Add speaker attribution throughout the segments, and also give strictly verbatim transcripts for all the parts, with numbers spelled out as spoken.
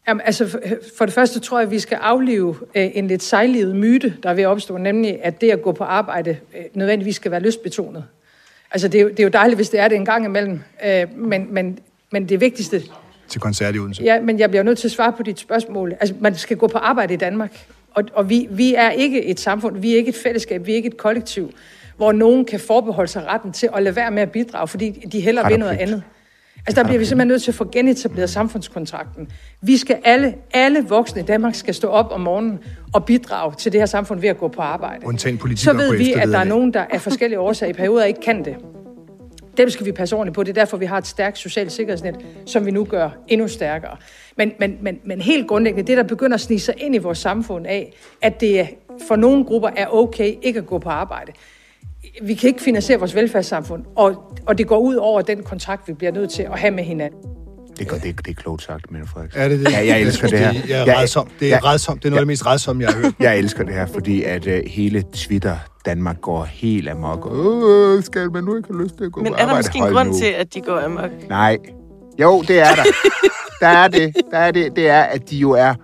Speaker 1: Jamen, altså, for, for det første tror jeg, at vi skal aflive øh, en lidt sejlivet myte, der er ved at opstå, nemlig at det at gå på arbejde øh, nødvendigvis skal være lystbetonet. Altså, det er, jo, det er jo dejligt, hvis det er det en gang imellem, øh, men, men, men det vigtigste...
Speaker 2: Til koncert i Odense.
Speaker 1: Ja, men jeg bliver nødt til at svare på dit spørgsmål. Altså, man skal gå på arbejde i Danmark, og, og vi, vi er ikke et samfund, vi er ikke et fællesskab, vi er ikke et kollektiv, hvor nogen kan forbeholde sig retten til at lade være med at bidrage, fordi de hellere vil noget andet. Altså, der bliver vi simpelthen nødt til at få genetableret samfundskontrakten. Vi skal alle, alle voksne i Danmark skal stå op om morgenen og bidrage til det her samfund ved at gå på arbejde. Så ved vi, at der er nogen, der af forskellige årsager i perioder ikke kan det. Dem skal vi passe ordentligt på. Det er derfor, vi har et stærkt socialt sikkerhedsnet, som vi nu gør endnu stærkere. Men, men, men, men helt grundlæggende, det der begynder at snige sig ind i vores samfund af, at det for nogle grupper er okay ikke at gå på arbejde. Vi kan ikke finansiere vores velfærdssamfund, og, og det går ud over den kontrakt, vi bliver nødt til at have med hinanden.
Speaker 3: Det, går, det, det er klogt sagt, Mette Frederiksen.
Speaker 2: Er det det?
Speaker 3: Ja, jeg elsker det her.
Speaker 2: Det er rædsomt. Det er
Speaker 3: jeg,
Speaker 2: rædsomt. Det er noget af det mest rædsomme, jeg har hørt.
Speaker 3: Jeg elsker det her, fordi at uh, hele Twitter Danmark går helt amok. Åh, skal man nu ikke have lyst til at gå
Speaker 4: Men
Speaker 3: på
Speaker 4: er der
Speaker 3: arbejde?
Speaker 4: måske en grund nu til, at de går amok?
Speaker 3: Nej. Jo, det er der. der er det. Der er det. Det er, at de jo er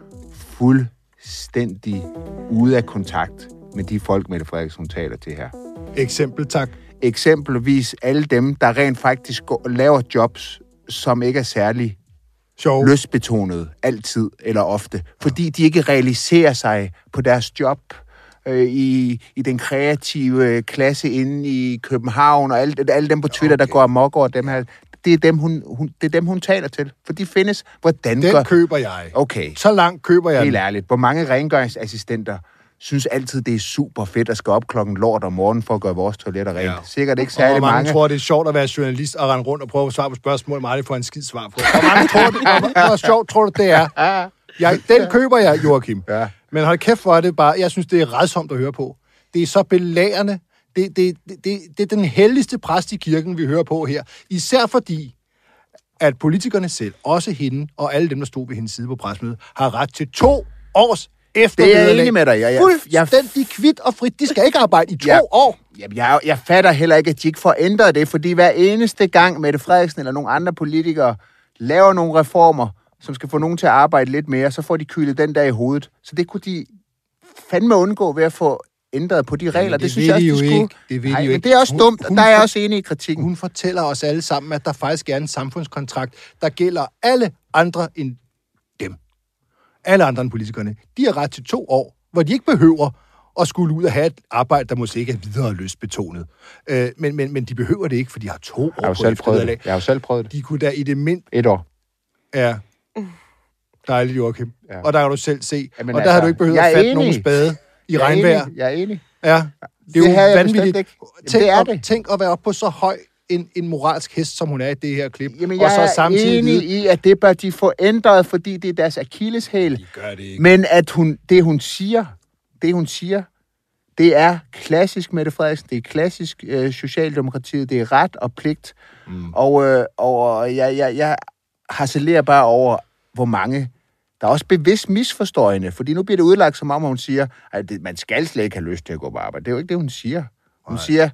Speaker 3: fuldstændig ude af kontakt med de folk, Mette Frederiksen taler til her.
Speaker 2: Eksempel, tak.
Speaker 3: Eksempelvis alle dem, der rent faktisk går, laver jobs, som ikke er særlig
Speaker 2: Sjov.
Speaker 3: lystbetonet altid eller ofte, fordi de ikke realiserer sig på deres job øh, i, i den kreative klasse inde i København, og alle, alle dem på Twitter, okay. der går amok over dem her. Det er dem, hun, hun, det er dem, hun taler til, for de findes. Hvordan
Speaker 2: den
Speaker 3: gør...
Speaker 2: køber jeg.
Speaker 3: Okay.
Speaker 2: Så langt køber jeg.
Speaker 3: Helt ærligt. Hvor mange rengøringsassistenter synes altid, det er super fedt at skal op klokken lort om morgenen for at gøre vores toiletter rent. Ja. Sikkert ikke særlig
Speaker 2: og mange.
Speaker 3: mange
Speaker 2: tror, det er sjovt at være journalist og rende rundt og prøve at svare på spørgsmål, men aldrig få en skid svar på. Og mange tror, det er sjovt, tror du, det er. Jeg, den køber jeg, Joachim. Ja. Men hold kæft for det bare. Jeg synes, det er rædsomt at høre på. Det er så belærende. Det, det, det, det, det er den helligste præst i kirken, vi hører på her. Især fordi, at politikerne selv, også hende og alle dem, der stod ved hendes side på pressemødet, har ret til to års efter
Speaker 3: det er jeg enig med dig. Jeg, jeg,
Speaker 2: fuldstændig kvidt og frit. De skal ikke arbejde i to
Speaker 3: jeg,
Speaker 2: år.
Speaker 3: Jeg, jeg, jeg fatter heller ikke, at de ikke får ændret det, fordi hver eneste gang Mette Frederiksen eller nogle andre politikere laver nogle reformer, som skal få nogen til at arbejde lidt mere, så får de kylet den der i hovedet. Så det kunne de fandme undgå ved at få ændret på de regler. Ja, det, det synes jeg også, de skulle.
Speaker 2: Ikke. Det ved
Speaker 3: Ej,
Speaker 2: de jo
Speaker 3: men
Speaker 2: ikke.
Speaker 3: det er også
Speaker 2: hun,
Speaker 3: dumt,
Speaker 2: hun,
Speaker 3: der er jeg også enig i kritikken.
Speaker 2: Hun fortæller os alle sammen, at der faktisk er en samfundskontrakt, der gælder alle andre end dem. Alle andre end politikerne. De har ret til to år, hvor de ikke behøver at skulle ud og have et arbejde, der måske ikke er videre lystbetonet. Øh, men, men, men de behøver det ikke, for de har to år
Speaker 3: jeg
Speaker 2: på eftervederlag.
Speaker 3: Jeg har jo selv prøvet det.
Speaker 2: De kunne da i det mind...
Speaker 3: Et år.
Speaker 2: Ja. Dejligt, Joachim. Ja. Og der kan du selv se. Jamen, og der
Speaker 3: altså,
Speaker 2: har du ikke behøvet at fatte nogen spade i
Speaker 3: jeg
Speaker 2: regnvejr.
Speaker 3: Enig. Jeg er enig.
Speaker 2: Ja. Det er
Speaker 3: det
Speaker 2: jo vanvittigt. Ikke. Tænk,
Speaker 3: det er
Speaker 2: op,
Speaker 3: det.
Speaker 2: tænk at være oppe på så høj en, en moralsk hest, som hun er i det her klip.
Speaker 3: Jamen, jeg og så er samtidig enig i, at det bør de få ændret, fordi det er deres akilleshæl.
Speaker 2: De gør det ikke.
Speaker 3: Men at hun, det, hun siger, det, hun siger, det er klassisk Mette Frederiksen, det er klassisk øh, Socialdemokratiet, det er ret og pligt. Mm. Og, øh, og jeg, jeg, jeg harcelerer bare over, hvor mange, der er også bevidst misforstår hende, fordi nu bliver det udlagt som om, hun siger, at man skal slet ikke have lyst til at gå på arbejde. Det er jo ikke det, hun siger. Hun Nej. siger...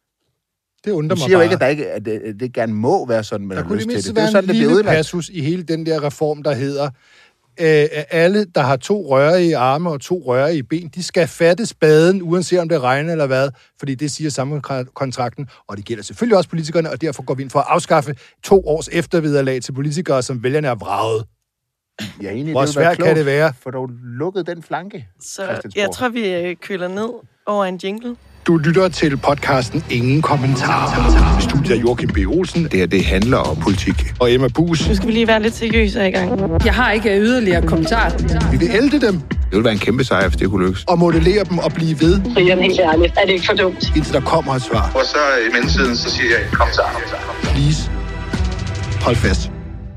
Speaker 2: Det undrer
Speaker 3: mig
Speaker 2: siger
Speaker 3: bare. jo ikke, at, der ikke, at det, det gerne må være sådan, man
Speaker 2: der
Speaker 3: har lyst til det.
Speaker 2: Der
Speaker 3: kunne
Speaker 2: være en lille passus i hele den der reform, der hedder, øh, alle, der har to rørige arme og to rørige ben, de skal fatte spaden, uanset om det regner eller hvad, fordi det siger samfundskontrakten, og det gælder selvfølgelig også politikerne, og derfor går vi ind for at afskaffe to års eftervederlag til politikere, som vælgerne er vraget.
Speaker 3: Jeg er enig,
Speaker 2: Hvor
Speaker 3: det
Speaker 2: svært kan det være?
Speaker 3: For du lukket den flanke.
Speaker 4: Så jeg tror, vi køler ned over en jingle.
Speaker 2: Du lytter til podcasten Ingen Kommentarer. Studiet af Joachim B. Olsen.
Speaker 3: Det her, det handler om politik.
Speaker 2: Og Emma Buus.
Speaker 4: Nu skal vi lige være lidt seriøse i gang.
Speaker 1: Jeg har ikke yderligere kommentarer.
Speaker 2: Vi vil elde dem.
Speaker 3: Det ville være en kæmpe sejr, hvis det kunne lykkes.
Speaker 2: Og modellere dem og blive ved.
Speaker 5: Brian, helt ærligt. Er det ikke for dumt?
Speaker 2: Indtil der kommer et svar.
Speaker 6: Og så i mellemtiden, så siger jeg kommentarer.
Speaker 2: Please. Hold fast.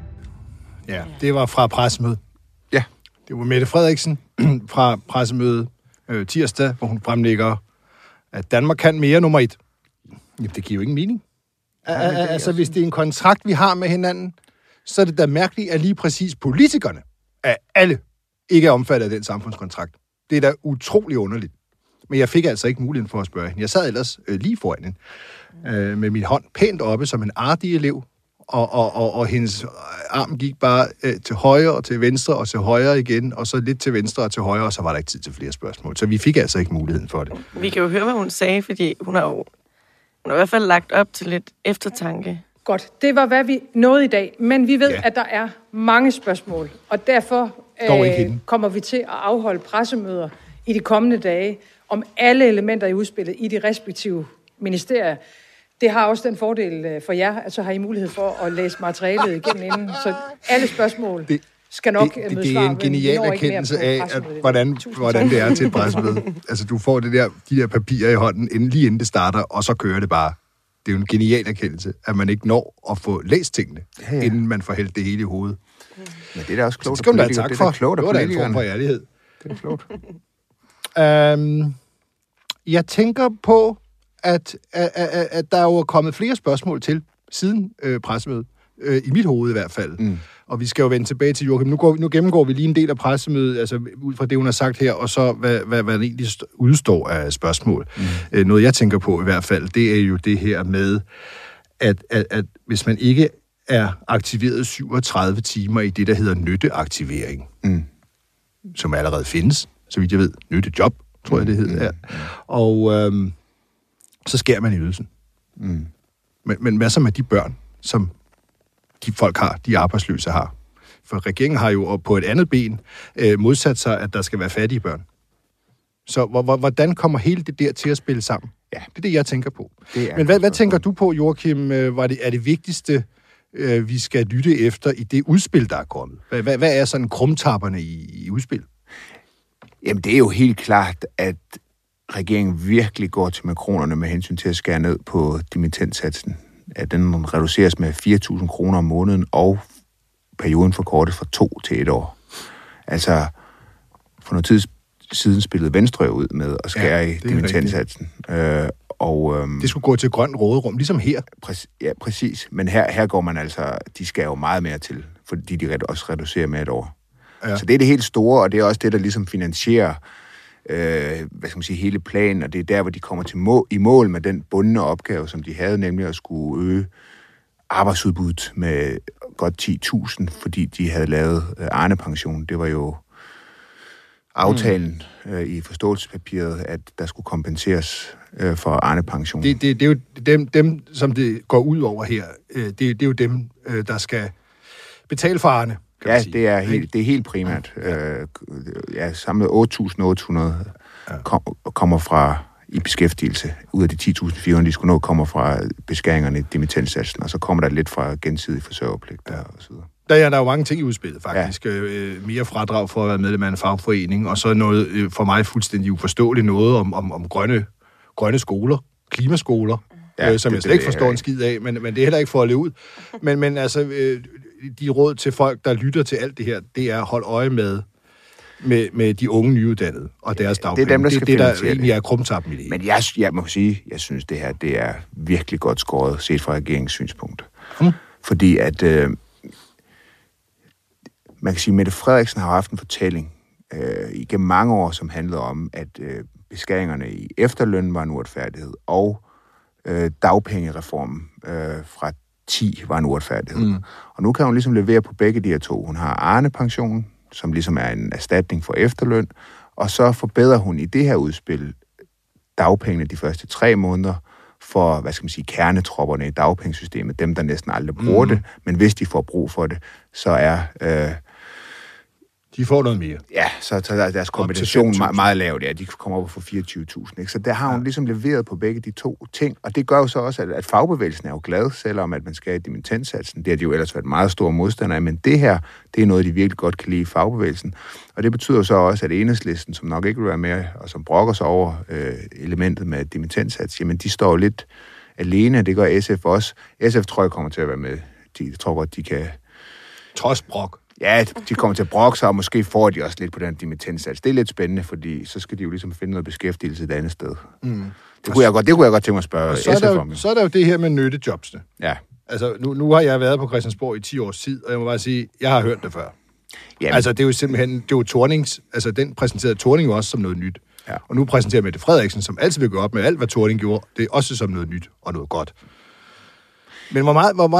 Speaker 2: Ja, det var fra pressemødet.
Speaker 3: Ja.
Speaker 2: Det var Mette Frederiksen fra pressemødet øh, tirsdag, hvor hun fremlægger, at Danmark kan mere nummer et. Jamen, det giver jo ingen mening. Ja, altså, hvis det er en kontrakt, vi har med hinanden, så er det da mærkeligt, at lige præcis politikerne af alle ikke er omfattet af den samfundskontrakt. Det er da utrolig underligt. Men jeg fik altså ikke muligheden for at spørge hende. Jeg sad ellers øh, lige foran hende, øh, med min hånd pænt oppe som en artig elev, og, og, og, og hendes arm gik bare øh, til højre og til venstre og til højre igen, og så lidt til venstre og til højre, og så var der ikke tid til flere spørgsmål. Så vi fik altså ikke muligheden for det.
Speaker 4: Vi kan jo høre, hvad hun sagde, fordi hun har jo hun har i hvert fald lagt op til lidt eftertanke.
Speaker 1: Godt, det var, hvad vi nåede i dag, men vi ved,
Speaker 2: Ja.
Speaker 1: at der er mange spørgsmål, og derfor
Speaker 2: Dog ikke
Speaker 1: øh,
Speaker 2: hende.
Speaker 1: kommer vi til at afholde pressemøder i de kommende dage om alle elementer i udspillet i de respektive ministerier. Det har også den fordel øh, for jer, at så har I mulighed for at læse materialet igennem inden, så alle spørgsmål
Speaker 2: Det-
Speaker 1: skal nok
Speaker 2: det,
Speaker 1: øh,
Speaker 2: det,
Speaker 1: møde
Speaker 2: det
Speaker 1: svar,
Speaker 2: er en
Speaker 1: men vi
Speaker 2: genial
Speaker 1: når ikke mere
Speaker 2: erkendelse
Speaker 1: på
Speaker 2: af, at,
Speaker 1: pressemødet i dag.
Speaker 2: hvordan,
Speaker 1: Tusind
Speaker 2: hvordan
Speaker 1: tak.
Speaker 2: det er til et pressemøde. Altså, du får det der, de der papirer i hånden, inden, lige inden det starter, og så kører det bare. Det er jo en genial erkendelse, at man ikke når at få læst tingene, ja, ja. inden man får hældt det hele i hovedet.
Speaker 3: Men det er da også klogt.
Speaker 2: Det skal man da have
Speaker 3: politikere.
Speaker 2: tak
Speaker 3: Det
Speaker 2: for.
Speaker 3: er da klogt af
Speaker 2: Det var da en form
Speaker 3: politikerne.
Speaker 2: for ærlighed.
Speaker 3: Det er klogt.
Speaker 2: Um, jeg tænker på, at, at, at, at der er jo kommet flere spørgsmål til siden øh, pressemødet. Øh, I mit hoved i hvert fald. Mm. Og vi skal jo vende tilbage til Joachim. Nu, går, nu gennemgår vi lige en del af pressemødet, altså ud fra det, hun har sagt her, og så hvad, hvad, hvad der egentlig udstår af spørgsmål. Mm. Øh, noget, jeg tænker på i hvert fald, det er jo det her med, at, at, at hvis man ikke er aktiveret syvogtredive timer i det, der hedder nytteaktivering, mm. som allerede findes, så vidt jeg ved, nyttejob, tror jeg, det hedder. Ja. Og øhm, så skærer man i ydelsen. Mm. Men, men hvad så med de børn, som de folk har, de arbejdsløse har? For regeringen har jo på et andet ben øh, modsat sig, at der skal være fattige børn. Så hvordan kommer hele det der til at spille sammen? Ja. Det er det, jeg tænker på. Men hvad, hvad tænker du på, Joachim? Var det, er det vigtigste, øh, vi skal lytte efter i det udspil, der er kommet? Hvad, hvad, hvad er sådan krumtapperne i, i udspil?
Speaker 3: Jamen, det er jo helt klart, at regeringen virkelig går til makronerne med hensyn til at skære ned på dimittenssatsen. At den reduceres med fire tusind kroner om måneden, og perioden forkortes fra to til et år. Altså, for noget tid siden spillede Venstre ud med at skære ja, i dimittenssatsen. Øh, og, øhm,
Speaker 2: det skulle gå til grønt råderum, ligesom her.
Speaker 3: Præ- ja, præcis. Men her, her går man altså, de skærer jo meget mere til, fordi de også reducerer med et år. Ja. Så det er det helt store, og det er også det, der ligesom finansierer øh, hvad skal man sige, hele planen, og det er der, hvor de kommer til må- i mål med den bundne opgave, som de havde, nemlig at skulle øge arbejdsudbuddet med godt ti tusind, fordi de havde lavet øh, Arne-pension. Det var jo aftalen øh, i forståelsespapiret, at der skulle kompenseres øh, for Arne-pension.
Speaker 2: Det, det, det er jo dem, dem, som det går ud over her. Øh, det, det er jo dem, øh, der skal betale for Arne.
Speaker 3: Ja, det er, helt, det er helt primært. Ja. Øh, ja, samlet otte tusind otte hundrede ja. kom, kommer fra i beskæftigelse. Ud af de ti tusind fire hundrede, de skulle nå, kommer fra beskæringerne i dimittenssatsen, og så kommer der lidt fra gensidig forsørgerpligt ja. og så videre.
Speaker 2: Der er, der er jo mange ting i udspillet, faktisk. Ja. Øh, mere fradrag for at være medlem af en fagforening, og så noget øh, for mig fuldstændig uforståeligt noget om, om, om grønne, grønne skoler, klimaskoler, ja, øh, som det, jeg slet ikke forstår en skid af, men, men det er heller ikke for at leve ud. Men, men altså, øh, de råd til folk, der lytter til alt det her, det er at holde øje med, med, med de unge nyuddannede og deres dagpenge.
Speaker 3: Det er dem, der skal
Speaker 2: det, det, der
Speaker 3: det.
Speaker 2: egentlig er krumtappen i det.
Speaker 3: Men jeg, jeg må sige, jeg synes, det her det er virkelig godt skåret, set fra regeringens synspunkt. Hmm. Fordi at øh, man kan sige, at Mette Frederiksen har haft en fortælling øh, igennem mange år, som handlede om, at øh, beskæringerne i efterløn var en uretfærdighed, og øh, dagpengereformen øh, fra ti var en uretfærdighed. Mm. Og nu kan hun ligesom levere på begge de her to. Hun har Arne-pensionen, som ligesom er en erstatning for efterløn, og så forbedrer hun i det her udspil dagpengene de første tre måneder for, hvad skal man sige, kernetropperne i dagpengesystemet, dem der næsten aldrig bruger mm. det, men hvis de får brug for det, så er øh,
Speaker 2: de får noget mere.
Speaker 3: Ja, så, så er deres kompensation meget, meget lavt. Ja, de kommer op og får fireogtyve tusind. Ikke? Så der har hun ja. ligesom leveret på begge de to ting. Og det gør jo så også, at, at fagbevægelsen er jo glad, selvom at man skal i dimittenssatsen. Det har de jo ellers været meget store modstandere af. Men det her, det er noget, de virkelig godt kan lide i fagbevægelsen. Og det betyder så også, at Enhedslisten, som nok ikke vil være med, og som brokker sig over øh, elementet med dimittenssats, jamen de står lidt alene. Det gør S F også. S F tror jeg kommer til at være med. De tror godt, de kan...
Speaker 2: Trods brok.
Speaker 3: Ja, de kommer til at brokke sig, og måske får de også lidt på den dimittenssats. Det er lidt spændende, fordi så skal de jo ligesom finde noget beskæftigelse et andet sted. Mm. Det, kunne jeg godt, det kunne jeg godt tænke mig at spørge
Speaker 2: så
Speaker 3: S F om.
Speaker 2: Så er der jo det her med nyttejobsene.
Speaker 3: Ja.
Speaker 2: Altså, nu, nu har jeg været på Christiansborg i ti års tid, og jeg må bare sige, jeg har hørt det før. Jamen. Altså, det er jo simpelthen, det er jo Thornings, altså den præsenterede Thorning jo også som noget nyt. Ja. Og nu præsenterer Mette Frederiksen, som altid vil gå op med alt, hvad Thorning gjorde, det er også som noget nyt og noget godt. Men hvor meget, hvor meget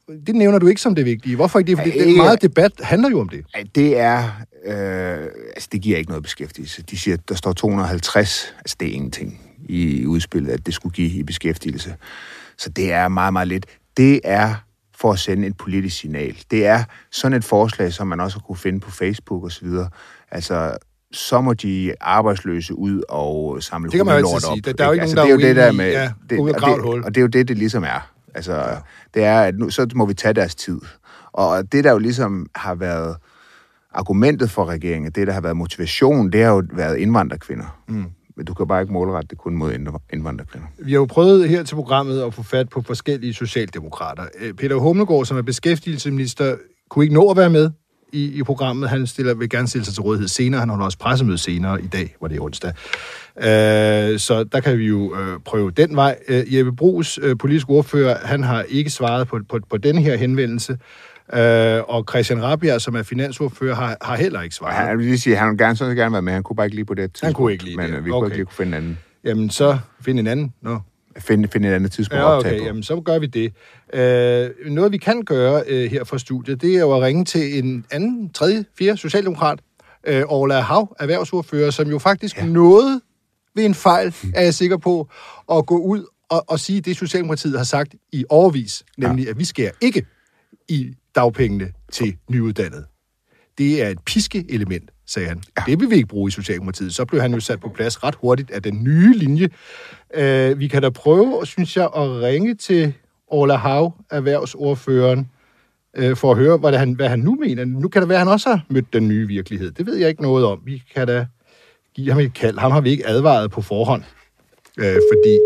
Speaker 2: det nævner du ikke som det vigtige. Hvorfor ikke det? Fordi
Speaker 3: Ja,
Speaker 2: det meget debat handler jo om det.
Speaker 3: Det er... Øh, altså, det giver ikke noget beskæftigelse. De siger, at der står to hundrede og halvtreds. Altså, det er ingenting i udspillet, at det skulle give i beskæftigelse. Så det er meget, meget lidt. Det er for at sende et politisk signal. Det er sådan et forslag, som man også kunne finde på Facebook og så videre. Altså, så må de arbejdsløse ud og samle hundelort op.
Speaker 2: Der, der er jo ikke
Speaker 3: altså,
Speaker 2: nogen, der
Speaker 3: det er
Speaker 2: er
Speaker 3: jo det der med,
Speaker 2: ja,
Speaker 3: det,
Speaker 2: ud
Speaker 3: og,
Speaker 2: og,
Speaker 3: det, og det er jo det, det ligesom er. Altså, ja. Det er, at nu, så må vi tage deres tid. Og det, der jo ligesom har været argumentet for regeringen, det, der har været motivation, det har jo været indvandrerkvinder. Mm. Men du kan bare ikke målrette det kun mod indvandrerkvinder.
Speaker 2: Vi har jo prøvet her til programmet at få fat på forskellige socialdemokrater. Peter Hummelgaard, som er beskæftigelsesminister, kunne ikke nå at være med i, i programmet. Han stiller, vil gerne stille sig til rådighed senere. Han holder også pressemøde senere i dag, hvor det er onsdag. Uh, så der kan vi jo uh, prøve den vej. Uh, Jeppe Bruus, uh, politisk ordfører, han har ikke svaret på, på, på den her henvendelse. Uh, og Christian Rabjerg, som er finansordfører, har, har heller ikke svaret.
Speaker 3: Han vil lige sige, han vil gerne, så gerne være med. Han kunne bare ikke lige på det tidspunkt.
Speaker 2: Han kunne ikke lige
Speaker 3: men,
Speaker 2: det.
Speaker 3: vi
Speaker 2: Okay.
Speaker 3: kunne ikke lige kunne finde en anden.
Speaker 2: Jamen, så find en anden. Nå.
Speaker 3: Finde, finde et andet tidspunkt
Speaker 2: ja,
Speaker 3: at optage
Speaker 2: okay.
Speaker 3: på.
Speaker 2: Jamen, så gør vi det. Uh, noget, vi kan gøre uh, her fra studiet, det er jo at ringe til en anden, tredje, fjerde socialdemokrat, uh, Orla Hav, erhvervsordfører, som jo faktisk ja. nåede ved en fejl, er jeg sikker på, at gå ud og, og sige det, Socialdemokratiet har sagt i årevis, nemlig ja. at vi skærer ikke i dagpengene til nyuddannede. Det er et piskeelement, sagde han. Ja. Det vil vi ikke bruge i Socialdemokratiet. Så blev han jo sat på plads ret hurtigt af den nye linje. Uh, vi kan da prøve, synes jeg, at ringe til Orla Hav, erhvervsordføreren, uh, for at høre, hvad, det, han, hvad han nu mener. Nu kan det være, at han også har mødt den nye virkelighed. Det ved jeg ikke noget om. Vi kan da give ham et kald. Ham har vi ikke advaret på forhånd, uh, fordi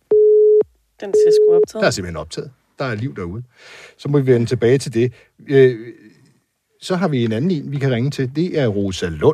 Speaker 4: Den skal sgu optaget.
Speaker 2: der er simpelthen optaget. Der er liv derude. Så må vi vende tilbage til det. Uh, Så har vi en anden en, vi kan ringe til. Det er Rosa Lund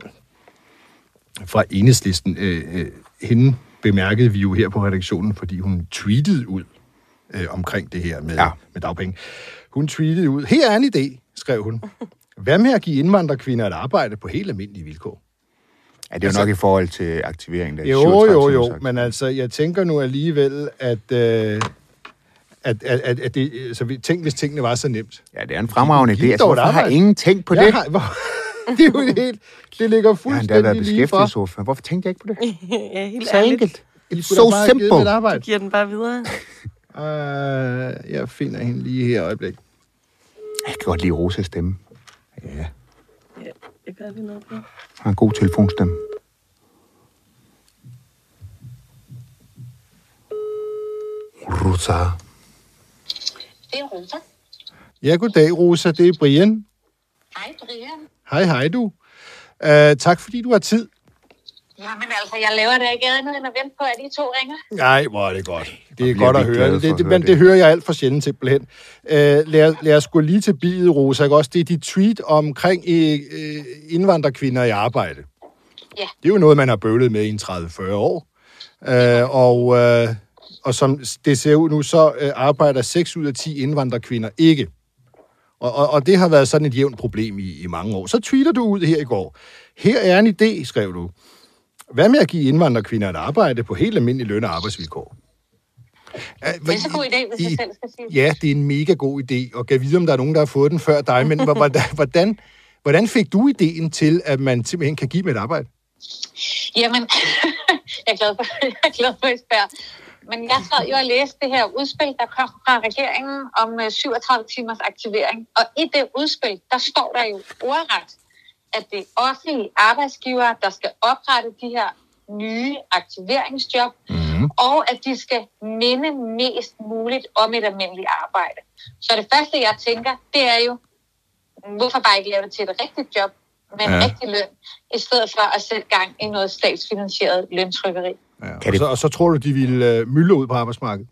Speaker 2: fra Enhedslisten. Øh, øh, hende bemærkede vi jo her på redaktionen, fordi hun tweetede ud øh, omkring det her med, ja. med dagpenge. Hun tweetede ud. Her er en idé, skrev hun. Hvad med at give indvandrerkvinder et arbejde på helt almindelige vilkår?
Speaker 3: Ja, det er jo altså, nok i forhold til aktivering. Der
Speaker 2: jo, jo, jo. Men altså, jeg tænker nu alligevel, at... Øh, At, at, at, at det, altså, tænk, hvis tingene var så nemt.
Speaker 3: Ja, det er en fremragende idé. Altså, hvorfor har ingen tænkt på det?
Speaker 2: Har, hvor, det er jo helt... Det ligger fuldstændig
Speaker 3: ja,
Speaker 2: lige for.
Speaker 3: Hvorfor tænkte jeg ikke på det?
Speaker 4: Ja, helt
Speaker 3: så enkelt.
Speaker 2: It's so simple.
Speaker 4: Du giver den bare videre.
Speaker 2: Uh, jeg finder hende lige her øjeblik.
Speaker 3: Jeg kan godt lide Rosas stemme.
Speaker 2: Ja.
Speaker 4: Ja, det gør vi noget på.
Speaker 3: Har en god telefonstemme. Rosa.
Speaker 5: Det er Rosa.
Speaker 2: Ja, goddag, Rosa. Det er Brian.
Speaker 5: Hej, Brian.
Speaker 2: Hej, hej du. Uh, tak, fordi du har tid.
Speaker 5: Jamen altså, jeg laver det ikke andet end at vente på, at I to ringer.
Speaker 2: Nej, hvor er det godt. Det er godt at høre det. Det, det, men det hører jeg alt for sjældent simpelthen. Uh, lad, lad os gå lige til bidet, Rosa. Også det er dit tweet omkring uh, indvandrerkvinder i arbejde.
Speaker 5: Ja.
Speaker 2: Det er jo noget, man har bøvlet med i en tredive til fyrre år. Uh, og... Uh, Og som det ser ud nu, så øh, arbejder seks ud af ti indvandrerkvinder ikke. Og, og, og det har været sådan et jævnt problem i, i mange år. Så tweeter du ud her i går. Her er en idé, skrev du. Hvad med at give indvandrerkvinder et arbejde på helt almindelige løn- og arbejdsvilkår?
Speaker 5: Det er så god idé, hvis jeg selv skal sige.
Speaker 2: Ja, det er en mega god idé, og kan vide, om der er nogen, der har fået den før dig. Men hvordan, hvordan fik du ideen til, at man simpelthen kan give dem et arbejde?
Speaker 5: Jamen, jeg er glad for, jeg er glad for at spørge. Men jeg sad jo og læste det her udspil, der kom fra regeringen om syvogtredive timers aktivering. Og i det udspil, der står der jo ordret, at det er offentlige arbejdsgivere, der skal oprette de her nye aktiveringsjob, mm-hmm. og at de skal minde mest muligt om et almindeligt arbejde. Så det første, jeg tænker, det er jo, hvorfor bare ikke lave det til et rigtigt job med en ja. rigtig løn, i stedet for at sætte gang i noget statsfinansieret løntrykkeri.
Speaker 2: Ja, og, så, og så tror du, de vil uh, myldre ud på arbejdsmarkedet?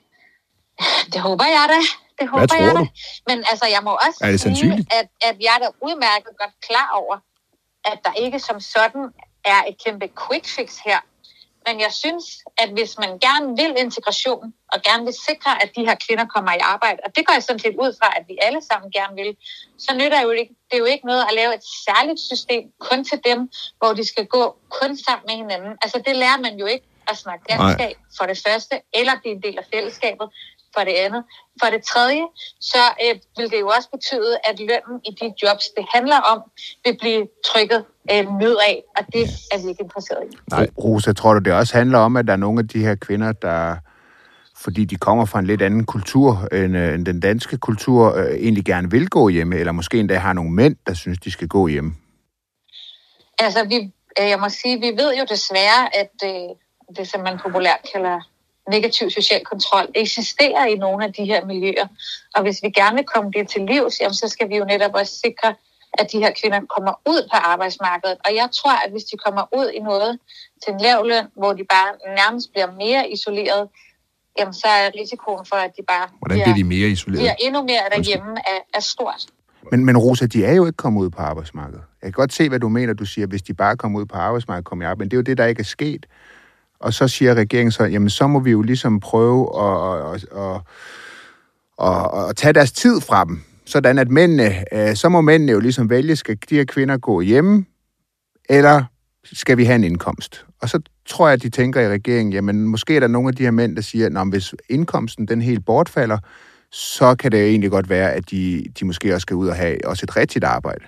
Speaker 5: Det håber jeg da. Det håber
Speaker 2: Hvad tror
Speaker 5: jeg
Speaker 2: du?
Speaker 5: da. Men altså, jeg må også
Speaker 2: er det
Speaker 5: sige, at, at jeg er da udmærket godt klar over, at der ikke som sådan er et kæmpe quick fix her. Men jeg synes, at hvis man gerne vil integration, og gerne vil sikre, at de her kvinder kommer i arbejde, og det går jeg sådan set ud fra, at vi alle sammen gerne vil, så nytter jo ikke, det er jo ikke noget at lave et særligt system kun til dem, hvor de skal gå kun sammen med hinanden. Altså det lærer man jo ikke at snakke dansk af for det første, eller blive en del af fællesskabet. for det andet. For det tredje, så øh, vil det jo også betyde, at lønnen i de jobs, det handler om, vil blive trykket øh, nedad, og det er vi ikke interesseret i.
Speaker 3: Nej, Rosa, tror du, det også handler om, at der er nogle af de her kvinder, der, fordi de kommer fra en lidt anden kultur end, øh, end den danske kultur, øh, egentlig gerne vil gå hjemme, eller måske endda har nogle mænd, der synes, de skal gå hjemme?
Speaker 5: Altså, vi, jeg må sige, vi ved jo desværre, at øh, det, som man populært kalder negativ social kontrol, eksisterer i nogle af de her miljøer. Og hvis vi gerne vil komme det til livs, jamen, så skal vi jo netop også sikre, at de her kvinder kommer ud på arbejdsmarkedet. Og jeg tror, at hvis de kommer ud i noget til en lav løn, hvor de bare nærmest bliver mere isoleret, jamen, så er risikoen for, at de bare
Speaker 2: Hvordan bliver de mere isoleret?
Speaker 5: bliver endnu mere derhjemme er, er stort.
Speaker 3: Men, men Rosa, de er jo ikke kommet ud på arbejdsmarkedet. Jeg kan godt se, hvad du mener, du siger, hvis de bare kommer ud på arbejdsmarkedet, kommer i arbejde. Men det er jo det, der ikke er sket. Og så siger regeringen så, jamen så må vi jo ligesom prøve at, at, at, at, at tage deres tid fra dem. Sådan at mændene, så må mændene jo ligesom vælge, skal de her kvinder gå hjemme, eller skal vi have en indkomst? Og så tror jeg, at de tænker i regeringen, jamen måske er der nogle af de her mænd, der siger, at hvis indkomsten den helt bortfalder, så kan det egentlig godt være, at de, de måske også skal ud og have også et rigtigt arbejde.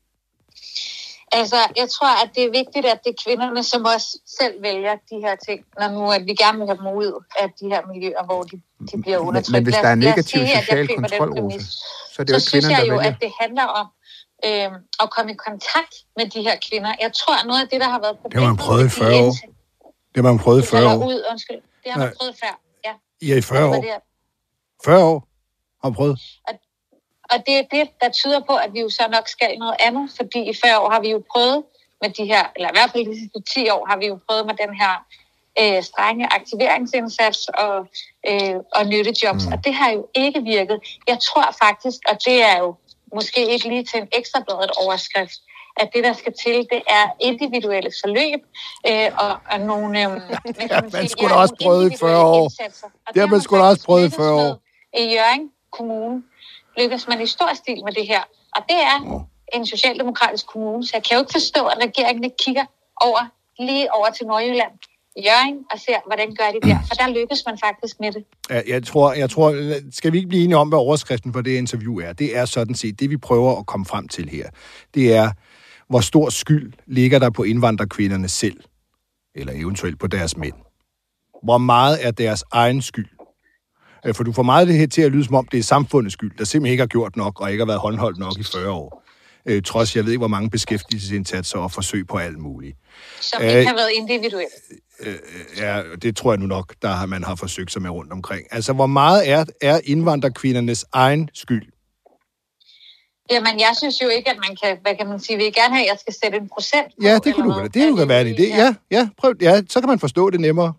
Speaker 5: Altså, jeg tror, at det er vigtigt, at det er kvinderne, som også selv vælger de her ting, når nu at vi gerne vil have dem ud af de her miljøer, hvor de, de bliver undertrykt.
Speaker 3: Men hvis der er negativ
Speaker 5: sige,
Speaker 3: social kontrol, Rosa, så er det jo
Speaker 5: så
Speaker 3: kvinderne,
Speaker 5: synes jeg
Speaker 3: der
Speaker 5: jo,
Speaker 3: vælger.
Speaker 5: at det handler om øh, at komme i kontakt med de her kvinder. Jeg tror, at noget af det, der har været problemet...
Speaker 2: Det har man prøvet i fyrre år. Det har man prøvet i fyrre år.
Speaker 5: Ud, undskyld. Det har man prøvet før, ja.
Speaker 2: Ja, i fyrre år. fyrre år har man prøvet.
Speaker 5: Og det er det, der tyder på, at vi jo så nok skal noget andet, fordi i fyrre år har vi jo prøvet med de her, eller i hvert fald de sidste ti år har vi jo prøvet med den her øh, strenge aktiveringsindsats og, øh, og nyttejobs, mm. og det har jo ikke virket. Jeg tror faktisk, og det er jo måske ikke lige til en ekstrabladet overskrift, at det, der skal til, det er individuelle forløb øh, og, og nogle... Øh,
Speaker 2: ja, man skulle da også prøvet i fyrre år. Det har man skulle da også prøvet i fyrre år.
Speaker 5: I Hjørring Kommune lykkes man i stor stil med det her, og det er... Mm. en socialdemokratisk kommune, så jeg kan jo ikke forstå, at regeringen ikke kigger over, lige over til Nordjylland, Hjørring, og ser, hvordan gør de der, for der lykkes man faktisk med det.
Speaker 2: Ja, jeg tror, jeg tror, skal vi ikke blive enige om, hvad overskriften for det interview er? Det er sådan set, det vi prøver at komme frem til her, det er, hvor stor skyld ligger der på indvandrerkvinderne selv, eller eventuelt på deres mænd. Hvor meget er deres egen skyld? For du får meget det her til at lyde, som om det er samfundets skyld, der simpelthen ikke har gjort nok, og ikke har været håndholdt nok i fyrre år. Øh, trods, jeg ved ikke, hvor mange beskæftigelsesindsatser og forsøg på alt muligt.
Speaker 5: Som ikke øh, har været individuelt.
Speaker 2: Øh, ja, det tror jeg nu nok, der har, man har forsøgt sig med rundt omkring. Altså, hvor meget er, er indvandrerkvindernes egen skyld?
Speaker 5: Jamen, jeg synes jo ikke, at man kan, hvad kan man sige, vil I gerne have, at jeg skal sætte en procent på?
Speaker 2: Ja, det kunne du vel. Det kunne være en idé. Ja, ja, prøv. Ja, så kan man forstå det nemmere.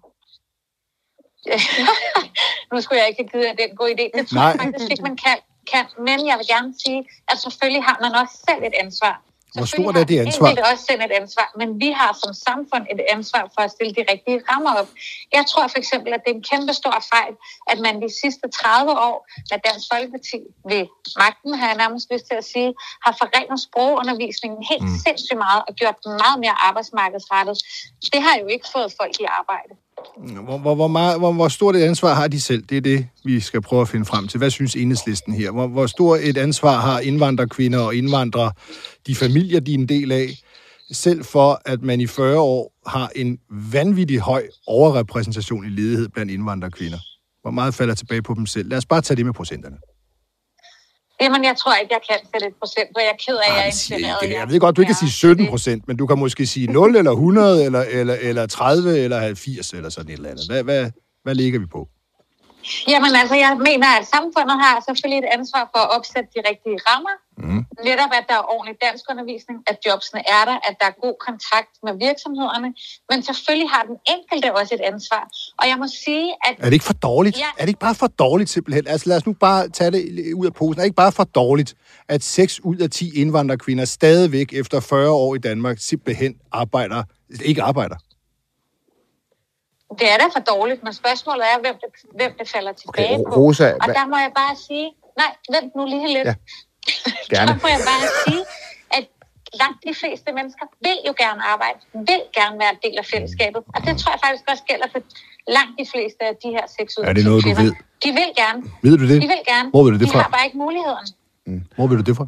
Speaker 5: Nu skulle jeg ikke have givet af den gode idé. Det tror jeg faktisk ikke, man kan. kan. Men jeg vil gerne sige, at selvfølgelig har man også selv et ansvar.
Speaker 2: Hvor stort er det ansvar?
Speaker 5: Det er også selv et ansvar, men vi har som samfund et ansvar for at stille de rigtige rammer op. Jeg tror for eksempel, at det er en kæmpe stor fejl, at man de sidste tredive år, da Dansk Folkeparti ved magten, har jeg nærmest lyst til at sige, har forringet sprogundervisningen helt mm. sindssygt meget og gjort den meget mere arbejdsmarkedsrettet. Det har jo ikke fået folk i arbejde.
Speaker 2: Hvor, hvor, hvor, meget, hvor, hvor stort et ansvar har de selv? Det er det, vi skal prøve at finde frem til. Hvad synes Enhedslisten her? Hvor, hvor stort et ansvar har indvandrerkvinder og indvandrere, de familier, de er en del af, selv for, at man i fyrre år har en vanvittig høj overrepræsentation i ledighed blandt indvandrerkvinder? Hvor meget falder tilbage på dem selv? Lad os bare tage det med procenterne.
Speaker 5: Jamen, jeg tror ikke, jeg kan sætte et procent, for jeg er ked af, at jeg er inspireret.
Speaker 2: Jeg ved godt, du ikke kan sige sytten procent, men du kan måske sige nul eller hundrede eller, eller, eller tredive eller halvfirs eller sådan et eller andet. Hvad, hvad, hvad ligger vi på?
Speaker 5: Jamen altså, jeg mener, at samfundet har selvfølgelig et ansvar for at opsætte de rigtige rammer. Mm. Netop, at der er ordentlig danskundervisning, at jobsene er der, at der er god kontakt med virksomhederne. Men selvfølgelig har den enkelte også et ansvar. Og jeg må sige, at...
Speaker 2: Er det ikke for dårligt? Ja. Er det ikke bare for dårligt simpelthen? Altså lad os nu bare tage det ud af posen. Er det ikke bare for dårligt, at seks ud af ti indvandrerkvinder stadigvæk efter fyrre år i Danmark simpelthen arbejder, ikke arbejder?
Speaker 5: Det er da for dårligt, men spørgsmålet er, hvem det, hvem det falder tilbage
Speaker 3: okay,
Speaker 5: på.
Speaker 3: Rosa,
Speaker 5: og der må jeg bare sige... Nej, vent nu lige lidt.
Speaker 3: Ja, gerne.
Speaker 5: Der må jeg bare sige, at langt de fleste mennesker vil jo gerne arbejde, vil gerne være en del af fællesskabet. Og det tror jeg faktisk også gælder for langt de fleste af de her seks ud af ti
Speaker 2: Er det noget, du ved?
Speaker 5: De vil gerne.
Speaker 2: Ved du det?
Speaker 5: De vil gerne.
Speaker 2: Hvor ved du det
Speaker 5: de
Speaker 2: fra?
Speaker 5: har bare ikke muligheden.
Speaker 2: Mm. Hvor ved du det fra?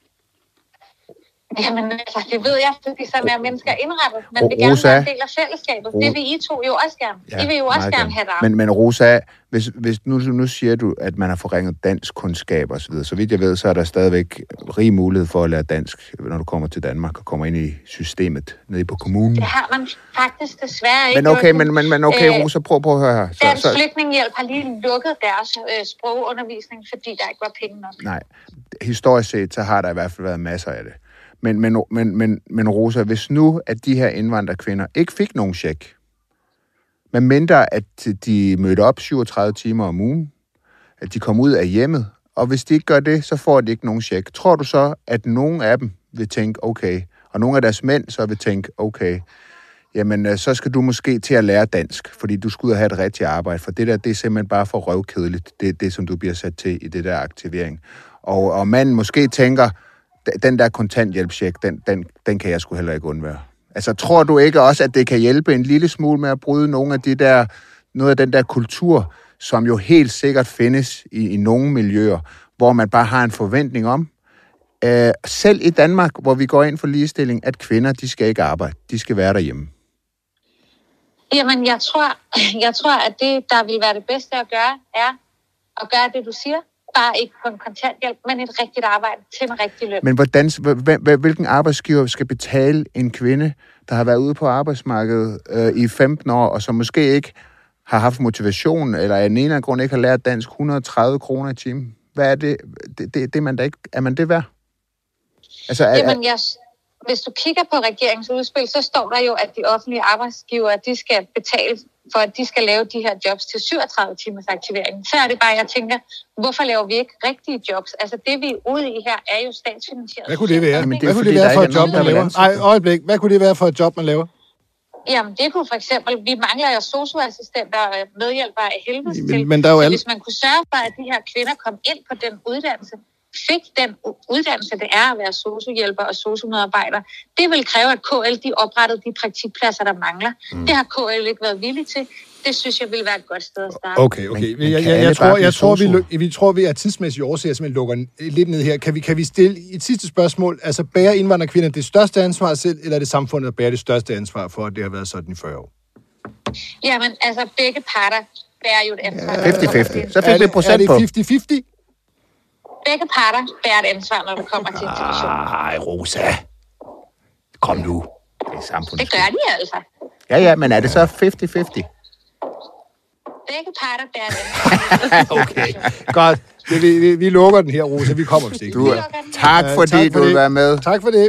Speaker 5: Jamen, altså, det ved jeg, fordi sådan er mennesker indrettet. Men vi
Speaker 3: Rosa,
Speaker 5: gerne være en del af fællesskabet.
Speaker 3: Ro-
Speaker 5: det vil I to jo også gerne.
Speaker 3: Ja,
Speaker 5: I vil jo også
Speaker 3: meget
Speaker 5: gerne have det.
Speaker 3: Men, men Rosa, hvis, hvis nu, nu siger du, at man har forringet dansk kundskab og så videre, så vidt jeg ved, så er der stadigvæk rig mulighed for at lære dansk, når du kommer til Danmark og kommer ind i systemet nede på kommunen.
Speaker 5: Det har man faktisk desværre ikke.
Speaker 3: Men okay, men, men, men okay, Rosa, prøv, prøv at høre her. Så,
Speaker 5: Dansk
Speaker 3: så,
Speaker 5: Flygtningehjælp har lige lukket deres øh, sprogundervisning, fordi der ikke var penge nok.
Speaker 3: nej, historisk set, så har der i hvert fald været masser af det. Men, men, men, men, men Rosa, hvis nu, at de her indvandrerkvinder ikke fik nogen check, men mindre, at de mødte op syvogtredive timer om ugen, at de kom ud af hjemmet, og hvis de ikke gør det, så får de ikke nogen check. Tror du så, at nogen af dem vil tænke, okay, og nogle af deres mænd så vil tænke, okay, jamen så skal du måske til at lære dansk, fordi du skal ud og have et rigtigt arbejde, for det der, det er simpelthen bare for røvkedeligt, det er det, som du bliver sat til i det der aktivering. Og, og manden måske tænker, den der kontanthjælpscheck, den, den, den kan jeg sgu heller ikke undvære. Altså, tror du ikke også, at det kan hjælpe en lille smule med at bryde nogle af de der, noget af den der kultur, som jo helt sikkert findes i, i nogle miljøer, hvor man bare har en forventning om, øh, selv i Danmark, hvor vi går ind for ligestilling, at kvinder, de skal ikke arbejde, de skal være derhjemme?
Speaker 5: Jamen, jeg tror, jeg tror, at det, der vil være det bedste at gøre, er at gøre det, du siger. Bare ikke på en kontanthjælp, men et rigtigt arbejde til en rigtig løn.
Speaker 3: Men hvordan, hvilken arbejdsgiver skal betale en kvinde, der har været ude på arbejdsmarkedet øh, i femten år, og som måske ikke har haft motivation, eller af en eller anden grund ikke har lært dansk, et hundrede og tredive kroner i timen? Hvad er det? Det, det, det man da ikke, er man det værd? Altså, er,
Speaker 5: Jamen, jeg, hvis du kigger på regeringens udspil, så står der jo, at de offentlige arbejdsgivere, de skal betale for, at de skal lave de her jobs til syvogtredive timers aktivering. Så er det bare, jeg tænker, hvorfor laver vi ikke rigtige jobs? Altså det, vi er ude i her, er jo statsfinansieret.
Speaker 2: Hvad kunne det være?
Speaker 3: Jamen, det er
Speaker 2: Hvad kunne
Speaker 3: fordi,
Speaker 2: det være for
Speaker 3: der
Speaker 2: et
Speaker 3: ikke er
Speaker 2: job, man
Speaker 3: nogen,
Speaker 2: laver?
Speaker 3: der vil
Speaker 2: Nej, øjeblik. Hvad kunne det være for et job, man laver?
Speaker 5: Jamen, det kunne for eksempel, vi mangler jo sosu-assistenter og medhjælpere af helvede til.
Speaker 2: Men, men der er jo
Speaker 5: så
Speaker 2: alle...
Speaker 5: hvis man kunne sørge for, at de her kvinder kom ind på den uddannelse, fik den uddannelse, det er at være sosu-hjælper og sosu-medarbejder, det vil kræve, at K L de oprettede de praktikpladser, der mangler. Mm. Det har K L ikke været villig til. Det synes jeg vil være et godt sted at starte.
Speaker 2: Okay, okay. Men, jeg, jeg, jeg, tror, jeg, tror, vi, vi tror, vi er tidsmæssige årsager, simpelthen lukker lidt ned her. Kan vi, kan vi stille et sidste spørgsmål? Altså, bærer indvandrerkvinder det største ansvar selv, eller er det samfundet, der bærer det største ansvar for, at det har været sådan i fyrre år?
Speaker 5: Jamen, altså, begge parter bærer jo et ansvar.
Speaker 3: halvtreds halvtreds. Så fik vi et procent på.
Speaker 2: Er det halvtreds halvtreds?
Speaker 5: Begge parter bærer et ansvar, når det kommer til integration.
Speaker 2: Ej, Rosa. Kom nu.
Speaker 3: Det er samfundet.
Speaker 5: Det gør de altså.
Speaker 3: Ja, ja, men er det så halvtreds halvtreds?
Speaker 5: Begge parter bærer et ansvar.
Speaker 2: Okay, godt. Vi, vi, vi lukker den her, Rosa. Vi kommer vist ikke.
Speaker 3: Du, tak fordi
Speaker 2: tak for
Speaker 3: du vil
Speaker 2: det.
Speaker 3: være med.
Speaker 2: Tak for det.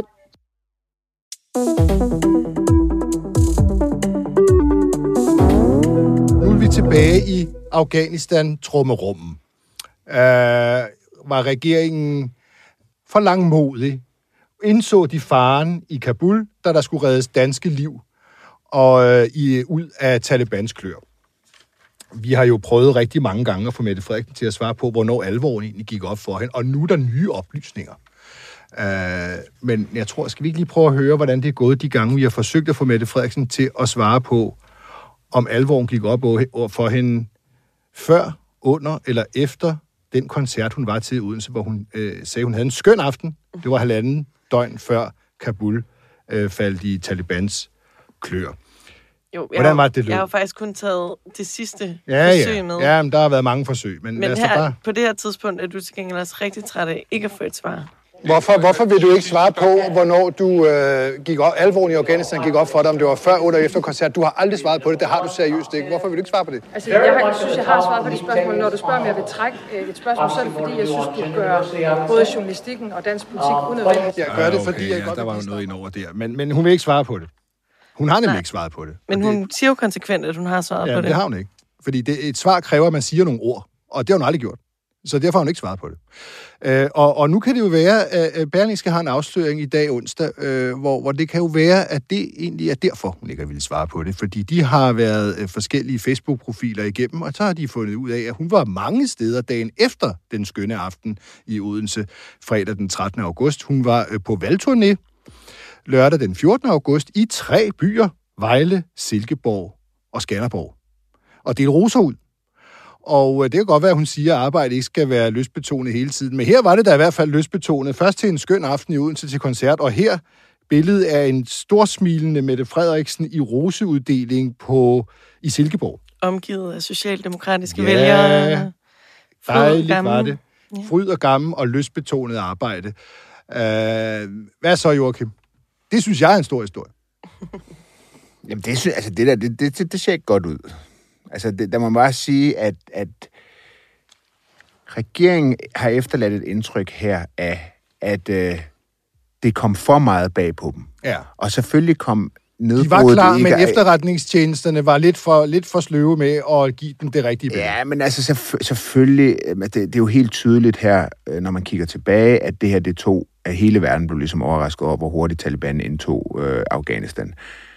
Speaker 2: Nu er vi tilbage i Afghanistan-trummerummen. Uh, var regeringen for langmodig, indså de faren i Kabul, da der skulle reddes danske liv og uh, i, ud af Talibans klør. Vi har jo prøvet rigtig mange gange at få Mette Frederiksen til at svare på, hvornår alvoren egentlig gik op for hende, og nu er der nye oplysninger. Uh, men jeg tror, skal vi ikke lige prøve at høre, hvordan det er gået de gange, vi har forsøgt at få Mette Frederiksen til at svare på, om alvoren gik op for hende før, under eller efter den koncert, hun var til i Odense, hvor hun øh, sagde, hun havde en skøn aften. Det var halvanden døgn før Kabul øh, faldt i Talibans klør.
Speaker 4: Jo,
Speaker 2: Hvordan
Speaker 4: jeg,
Speaker 2: var det, det lød?
Speaker 4: Jeg har faktisk kun taget det sidste
Speaker 2: ja,
Speaker 4: forsøg
Speaker 2: ja.
Speaker 4: med.
Speaker 2: Ja, men der har været mange forsøg. Men,
Speaker 4: men
Speaker 2: altså
Speaker 4: her,
Speaker 2: bare...
Speaker 4: på det her tidspunkt er du til gengæld også rigtig træt af ikke at få et svar.
Speaker 2: Hvorfor, hvorfor vil du ikke svare på, hvornår du øh, gik op, alvoren i Afghanistan gik op for dig, om det var før, under og efter koncert? Du har aldrig svaret på det, det har du seriøst ikke. Hvorfor vil du ikke svare på det?
Speaker 1: Altså, jeg, har, jeg synes, jeg har svaret på de spørgsmål. Når du spørger, om jeg vil trække et spørgsmål, så er det fordi, jeg synes, du gør både journalistikken og dansk politik unødvendigt.
Speaker 2: Jeg gør det,
Speaker 7: okay,
Speaker 2: fordi jeg
Speaker 7: ja,
Speaker 2: godt
Speaker 7: der var jo
Speaker 2: vil
Speaker 7: noget ind over der.
Speaker 2: Men, men hun vil ikke svare på det. Hun har nemlig
Speaker 4: Nej.
Speaker 2: ikke svaret på det.
Speaker 4: Men
Speaker 2: Og
Speaker 4: hun siger jo konsekvent, at hun har svaret
Speaker 2: ja,
Speaker 4: på det.
Speaker 2: det har hun ikke. Fordi det, et svar kræver, at man siger nogle ord. Og det har hun aldrig gjort. Så derfor har hun ikke svaret på det. Øh, og, og nu kan det jo være, at Berlingske har en afsløring i dag onsdag, øh, hvor, hvor det kan jo være, at det egentlig er derfor, hun ikke vil svare på det. Fordi de har været øh, forskellige Facebook-profiler igennem, og så har de fundet ud af, at hun var mange steder dagen efter den skønne aften i Odense, fredag den trettende august. Hun var øh, på valgturné lørdag den fjortende august i tre byer, Vejle, Silkeborg og Skanderborg. Og delte roser ud. Og det kan godt være, at hun siger, at arbejde ikke skal være lystbetonet hele tiden. Men her var det da i hvert fald lystbetonet. Først til en skøn aften i Odense til koncert, og her billedet af en storsmilende Mette Frederiksen i roseuddeling på, i Silkeborg.
Speaker 4: Omgivet af socialdemokratiske
Speaker 2: Ja,
Speaker 4: vælgere.
Speaker 2: Dejligt var det. Fryd og gammel og lystbetonet arbejde. Uh, hvad så, Joachim? Det synes jeg er en stor historie.
Speaker 3: Jamen, det, synes, altså, det der, det, det, det ser ikke godt ud. Altså, det, der må man bare sige, at, at regeringen har efterladt et indtryk her af, at øh, det kom for meget bag på dem.
Speaker 2: Ja.
Speaker 3: Og selvfølgelig kom nedbruddet...
Speaker 2: De var klar, men
Speaker 3: af...
Speaker 2: efterretningstjenesterne var lidt for, lidt for sløve med at give dem det rigtige billede.
Speaker 3: Ja, men altså selvfø- selvfølgelig, det, det er jo helt tydeligt her, når man kigger tilbage, at det her, det tog, at hele verden blev ligesom overrasket over, hvor hurtigt Taliban indtog øh, Afghanistan.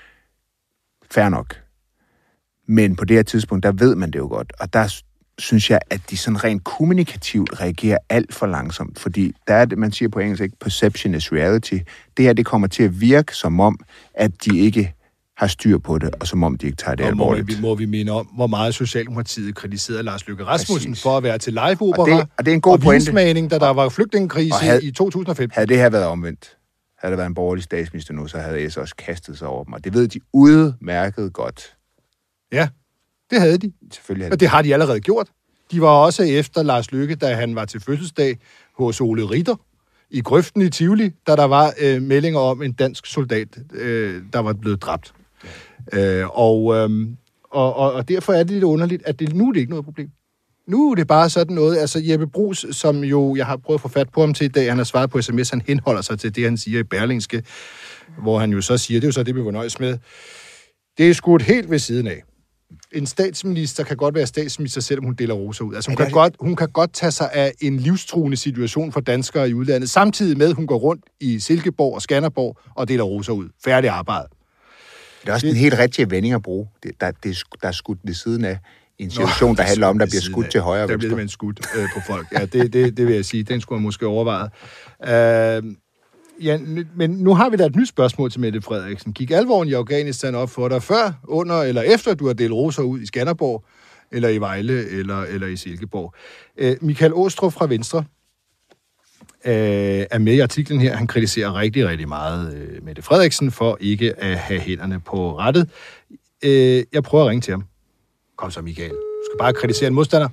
Speaker 3: Fair nok. Men på det her tidspunkt, der ved man det jo godt, og der synes jeg, at de sådan rent kommunikativt reagerer alt for langsomt, fordi der er det, man siger på engelsk, ikke? Perception is reality. Det her, det kommer til at virke som om, at de ikke har styr på det, og som om de ikke tager det og alvorligt.
Speaker 2: Må vi, må vi minde om, hvor meget Socialdemokratiet kritiserede Lars Løkke Rasmussen Præcis. for at være til live-opera
Speaker 3: og det, og det er en god
Speaker 2: og
Speaker 3: pointe.
Speaker 2: vinsmagning, da der var flygtningekrise
Speaker 3: havde,
Speaker 2: i to tusind og femten.
Speaker 3: Havde det her været omvendt, havde der været en borgerlig statsminister nu, så havde S også kastet sig over dem, og det ved de udmærket godt.
Speaker 2: Ja, det havde de.
Speaker 3: Selvfølgelig havde
Speaker 2: og det har de allerede gjort. De var også efter Lars Løkke, da han var til fødselsdag hos Ole Ritter i grøften i Tivoli, da der var øh, meldinger om en dansk soldat, øh, der var blevet dræbt. Øh, og, øh, og, og, og derfor er det lidt underligt, at det, nu er det ikke noget problem. Nu er det bare sådan noget, altså Jeppe Bruus, som jo, jeg har prøvet at få fat på ham til i dag, han har svaret på sms, han henholder sig til det, han siger i Berlingske, hvor han jo så siger, det er jo så det, vi var nøjes med. Det er skudt helt ved siden af. En statsminister kan godt være statsminister, selvom hun deler roser ud. Altså hun, kan godt, hun kan godt tage sig af en livstruende situation for danskere i udlandet, samtidig med, at hun går rundt i Silkeborg og Skanderborg og deler roser ud. Færdig arbejde.
Speaker 3: Det er også det, en helt rigtig vending at bruge. Det, der, det, der er skudt ved siden af en situation, Nå, der handler om, der bliver skudt af. til højre.
Speaker 2: Der bliver man skudt øh, på folk. Ja, det, det, det vil jeg sige. Den skulle man måske overveje. Uh, Ja, men nu har vi da et nyt spørgsmål til Mette Frederiksen. Gik alvoren i Afghanistan op for dig før, under eller efter, du har delt roser ud i Skanderborg, eller i Vejle, eller, eller i Silkeborg? Øh, Michael Aastrup fra Venstre øh, er med i artiklen her. Han kritiserer rigtig, rigtig meget øh, Mette Frederiksen for ikke at have hænderne på rettet. Øh, jeg prøver at ringe til ham. Kom så, Michael. Du skal bare kritisere en modstander.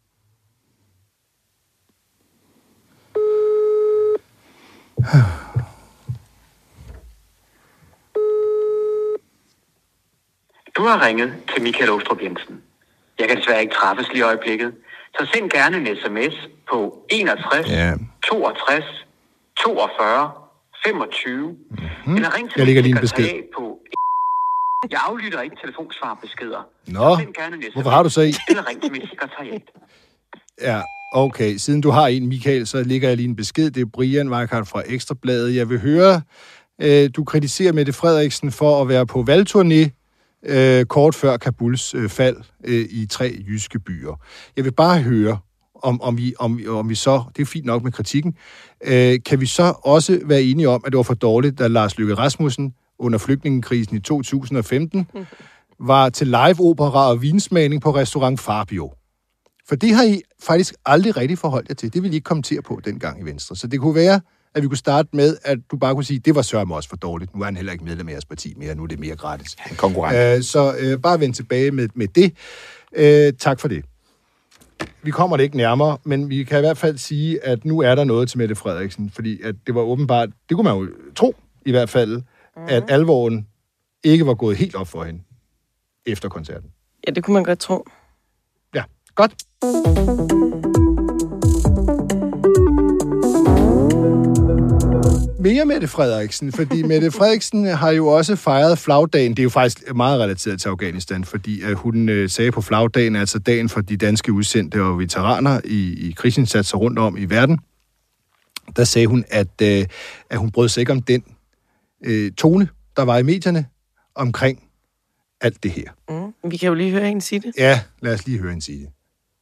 Speaker 7: Du har ringet til Michael Aastrup Jensen. Jeg kan desværre ikke træffes lige i øjeblikket, så send gerne en sms på enogtres,
Speaker 2: ja.
Speaker 7: toogtres, toogfyrre, femogtyve, mm-hmm. eller ring til
Speaker 2: jeg lægger lige en besked
Speaker 7: på. Jeg aflytter ikke telefonsvarbeskeder.
Speaker 2: Nå, hvorfor har du så en?
Speaker 7: Eller ring til mit sekretariat.
Speaker 2: Ja, okay. Siden du har en, Michael, så lægger jeg lige en besked. Det er Brian Weikart fra Ekstrabladet. Jeg vil høre, øh, du kritiserer Mette Frederiksen for at være på valgturné øh, kort før Kabuls øh, fald øh, i tre jyske byer. Jeg vil bare høre, om, om, vi, om, om vi så, det er fint nok med kritikken, øh, kan vi så også være enige om, at det var for dårligt, da Lars Løkke Rasmussen under flygtningekrisen i to tusind og femten var til live-opera og vinsmagning på restaurant Fabio. For det har I faktisk aldrig rigtig forholdt jer til. Det ville I ikke kommentere på dengang i Venstre. Så det kunne være, at vi kunne starte med, at du bare kunne sige, det var sørme også for dårligt. Nu er han heller ikke medlem af jeres parti mere. Nu er det mere gratis.
Speaker 3: En konkurrent.
Speaker 2: Uh, så uh, bare vend tilbage med, med det. Uh, tak for det. Vi kommer det ikke nærmere, men vi kan i hvert fald sige, at nu er der noget til Mette Frederiksen. Fordi at det var åbenbart, det kunne man jo tro i hvert fald, mm. at alvoren ikke var gået helt op for hende efter koncerten.
Speaker 4: Ja, det kunne man godt tro.
Speaker 2: Ja, godt. Mere Mette Frederiksen, fordi Mette Frederiksen har jo også fejret flagdagen. Det er jo faktisk meget relateret til Afghanistan, fordi at hun øh, sagde på flagdagen, altså dagen for de danske udsendte og veteraner i, i krigsindsatser rundt om i verden, der sagde hun, at, øh, at hun brød sig ikke om den øh, tone, der var i medierne omkring alt det her.
Speaker 4: Mm. Vi kan jo lige høre hende sige det.
Speaker 2: Ja, lad os lige høre hende sige det.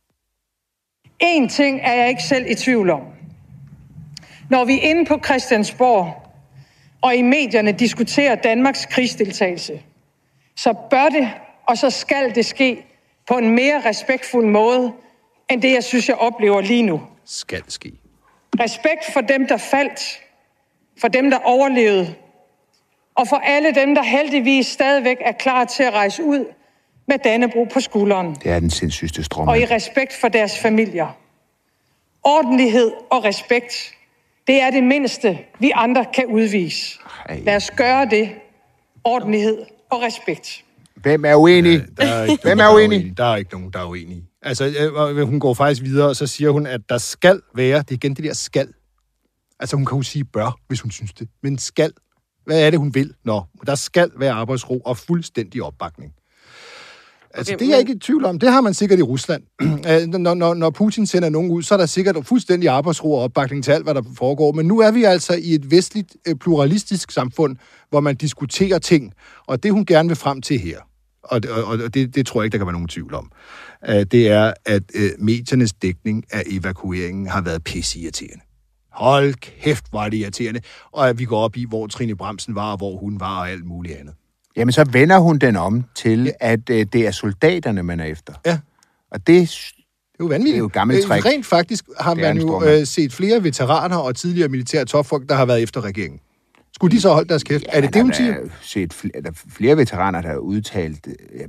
Speaker 1: En ting er jeg ikke selv i tvivl om. Når vi inde på Christiansborg og i medierne diskuterer Danmarks krigsdeltagelse, så bør det og så skal det ske på en mere respektfuld måde, end det, jeg synes, jeg oplever lige nu.
Speaker 2: Skal ske.
Speaker 1: Respekt for dem, der faldt, for dem, der overlevede, og for alle dem, der heldigvis stadigvæk er klar til at rejse ud med Dannebrog på skulderen.
Speaker 3: Det er den sindssygste strøm.
Speaker 1: Og i respekt for deres familier. Ordentlighed og respekt, det er det mindste, vi andre kan udvise. Ej. Lad os gøre det. Ordentlighed og respekt.
Speaker 3: Hvem er uenig?
Speaker 2: Der er ikke
Speaker 3: Hvem
Speaker 2: nogen,
Speaker 3: er
Speaker 2: der
Speaker 3: uenig?
Speaker 2: Der er ikke nogen, der er uenige. Altså, øh, hun går faktisk videre, og så siger hun, at der skal være, det er igen det der skal. Altså, hun kan jo sige bør, hvis hun synes det. Men skal, hvad er det, hun vil? Nå, der skal være arbejdsro og fuldstændig opbakning. Altså, okay, det er jeg ikke i tvivl om. Det har man sikkert i Rusland. når, når, når Putin sender nogen ud, så er der sikkert fuldstændig arbejdsro og opbakning til alt, hvad der foregår. Men nu er vi altså i et vestligt, pluralistisk samfund, hvor man diskuterer ting, og det hun gerne vil frem til her, og, og, og det, det tror jeg ikke, der kan være nogen tvivl om, det er, at øh, mediernes dækning af evakueringen har været pisseirriterende. Hold kæft, var det irriterende. Og at vi går op i, hvor Trine Bramsen var, og hvor hun var, og alt muligt andet.
Speaker 3: Jamen, så vender hun den om til, ja. at øh, det er soldaterne, man er efter.
Speaker 2: Ja.
Speaker 3: Og det,
Speaker 2: det er jo vanvittigt.
Speaker 3: Det er jo gammelt træk.
Speaker 2: Rent faktisk har man jo øh, set flere veteraner og tidligere militære topfolk, der har været efter regeringen. Skulle de så holde deres kæft? Ja, er det det, hun siger?
Speaker 3: Jeg har set flere, der flere veteraner, der har udtalt ja,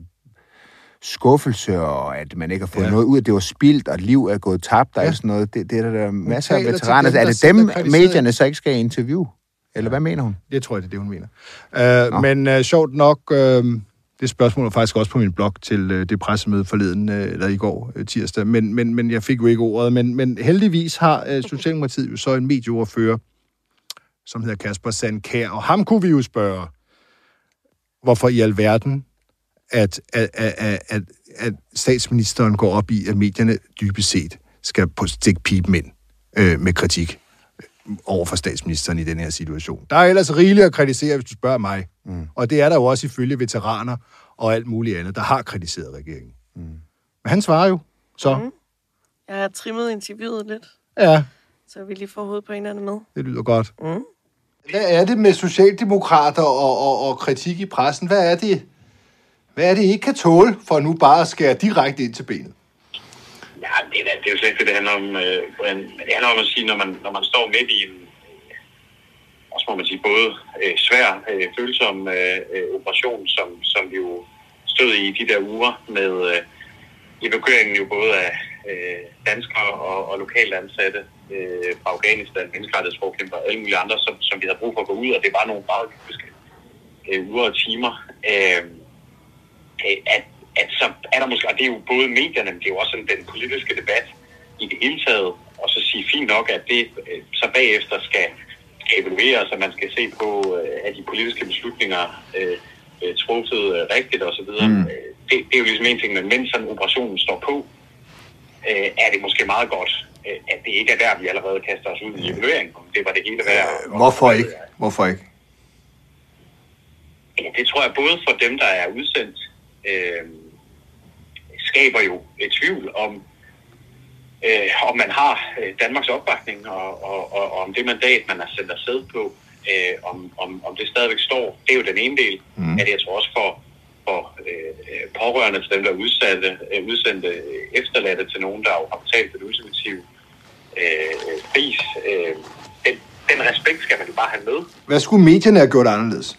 Speaker 3: skuffelse, og at man ikke har fået ja. noget ud, at det var spildt, og liv er gået tabt, og ja. sådan noget. Det, det er der, der masser af veteraner. Dem, er det dem, medierne så ikke skal interviewe? Eller hvad mener hun?
Speaker 2: Det tror jeg, det er det, hun mener. Uh, men uh, sjovt nok, uh, det spørgsmål var faktisk også på min blog til uh, det pressemøde forleden, uh, eller i går uh, tirsdag, men, men, men jeg fik jo ikke ordet. Men, men heldigvis har uh, Socialdemokratiet jo så en medieordfører, som hedder Kasper Sandkær, og ham kunne vi jo spørge, hvorfor i alverden, at, at, at, at, at statsministeren går op i, at medierne dybest set skal på stikpipen ind uh, med kritik over for statsministeren i den her situation. Der er ellers rigeligt at kritisere, hvis du spørger mig. Mm. Og det er der jo også ifølge veteraner og alt muligt andet, der har kritiseret regeringen. Mm. Men han svarer jo, så. Mm.
Speaker 4: Jeg har trimmet interviewet lidt.
Speaker 2: Ja.
Speaker 4: Så vi lige får hovedet på hinanden med.
Speaker 2: Det lyder godt.
Speaker 4: Mm.
Speaker 2: Hvad er det med socialdemokrater og, og, og kritik i pressen? Hvad er det, hvad er det, I ikke kan tåle for nu bare at skære direkte ind til benet?
Speaker 6: Ja, det er, det er jo slet ikke det, det handler om. Øh, det handler om at sige, når man, når man står midt i en, også må man sige, både øh, svær, øh, følsom øh, operation, som, som vi jo stod i de der uger med øh, evakueringen jo både af øh, danskere og, og lokale ansatte øh, fra Afghanistan, menneskerettighedsforkæmper og alle mulige andre, som, som vi havde brug for at gå ud, og det var nogle meget øh, uger og timer, øh, at at så er der måske, og det er jo både medierne, men det er jo også sådan den politiske debat i det hele taget, og så sige fint nok, at det så bagefter skal, skal evalueres, og man skal se på, at de politiske beslutninger øh, truffet rigtigt og så videre. Mm. Det, det er jo ligesom en ting, men mens sådan operationen står på, øh, er det måske meget godt, at det ikke er der, vi allerede kaster os ud i evaluering. Det var det hele værd.
Speaker 2: Hvorfor ikke? Hvorfor ikke?
Speaker 6: Ja, det tror jeg både for dem, der er udsendt, øh, skaber jo et tvivl om, øh, om man har øh, Danmarks opbakning, og, og, og, og om det mandat, man har sendt afsted på, øh, om, om, om det stadigvæk står. Det er jo den ene del mm. af det, jeg tror også for, for øh, pårørende til dem, der er udsatte, øh, udsendte øh, efterladte til nogen, der har betalt den ultimative øh, pris. Øh, den, den respekt skal man jo bare have med.
Speaker 2: Hvad skulle medierne have gjort anderledes?